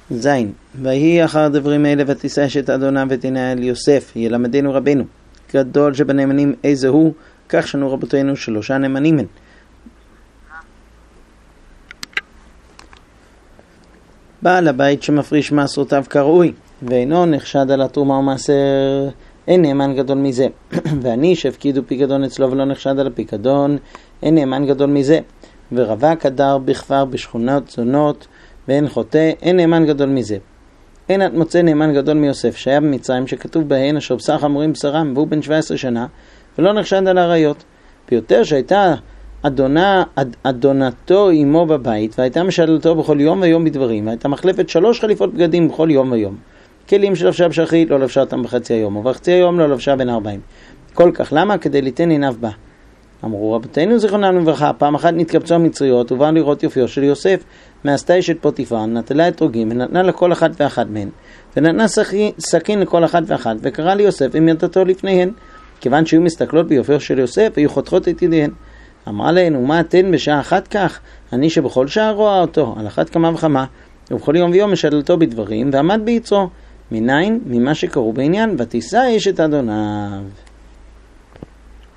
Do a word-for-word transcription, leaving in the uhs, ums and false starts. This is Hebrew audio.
זין, ויהי אחר דברים אלה ותישא אשת אדוניו ותנאה אל יוסף, ילמדנו רבנו, גדול שבנאמנים איזה הוא, כך שנו רבותינו שלושה נאמנים הם. בעל הבית שמפריש מעשרותיו כראוי, ואינו נחשד על התרומה ומעשר, אין נאמן גדול מזה. ואני שהפקידו פיקדון אצלו ולא נחשד על הפיקדון, אין נאמן גדול מזה. ורווק הדר בכפר בשכונות זונות, ואין חוטא, אין נאמן גדול מזה. אין את מוצא נאמן גדול מיוסף, שהיה במצרים, שכתוב בהן אשר בשר חמורים בשרם, והוא בן שבע עשרה שנה, ולא נחשד על עריות. ויותר שהייתה אדונה, אד, אדונתו עמו בבית, והייתה משדלתו בכל יום ויום בדברים, והייתה מחלפת שלוש חליפות בגדים בכל יום ויום. כלים שלבשה בשחית, לא לבשה אותם בחצי היום, ובחצי היום לא לבשה בין ארבעים. כל כך למה? כדי ליתן עיניו בה. אמרו רבותינו זיכרונם לברכה, פעם אחת נתקבצו המצריות, ובאו לראות יופיו של יוסף, מעשתה אשת פוטיפר, נטלה אתרוגים, ונתנה לכל אחת ואחת מהן, ונתנה סכין לכל אחת ואחת, וקרא ליוסף עם ידתו לפניהן, כיוון שהיו מסתכלות ביופיו של יוסף, היו חותכות את ידיהן. אמרה להן, ומה אתן בשעה אחת כך? אני שבכל שעה רואה אותו, על אחת כמה וכמה, ובכל יום ויום משדלתו בדברים, ועמד ביצרו. מניין? ממה שקראו בעניין, ותישא אשת אדוניו.